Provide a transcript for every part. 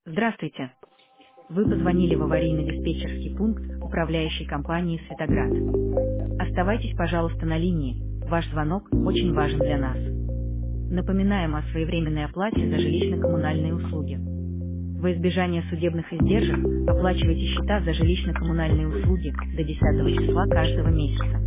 Здравствуйте. Вы позвонили в аварийно-диспетчерский пункт управляющей компании «Светоград». Оставайтесь, пожалуйста, на линии. Ваш звонок очень важен для нас. Напоминаем о своевременной оплате за жилищно-коммунальные услуги. Во избежание судебных издержек оплачивайте счета за жилищно-коммунальные услуги до 10 числа каждого месяца.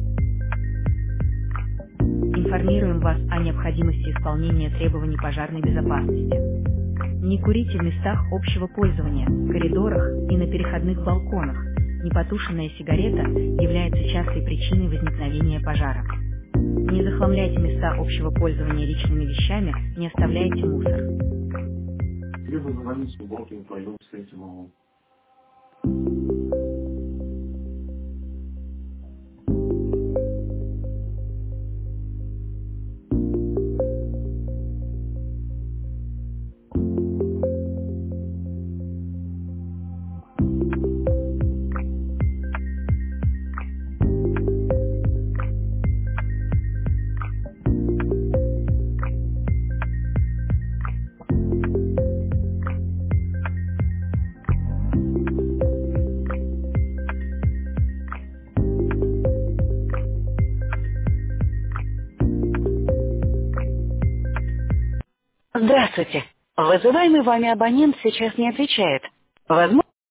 Информируем вас о необходимости исполнения требований пожарной безопасности. Не курите в местах общего пользования, коридорах и на переходных балконах. Непотушенная сигарета является частой причиной возникновения пожара. Не захламляйте места общего пользования личными вещами, не оставляйте мусор. Либо звонить в субботу и пойдем встретим его. Здравствуйте. Вызываемый вами абонент сейчас не отвечает. Возможно,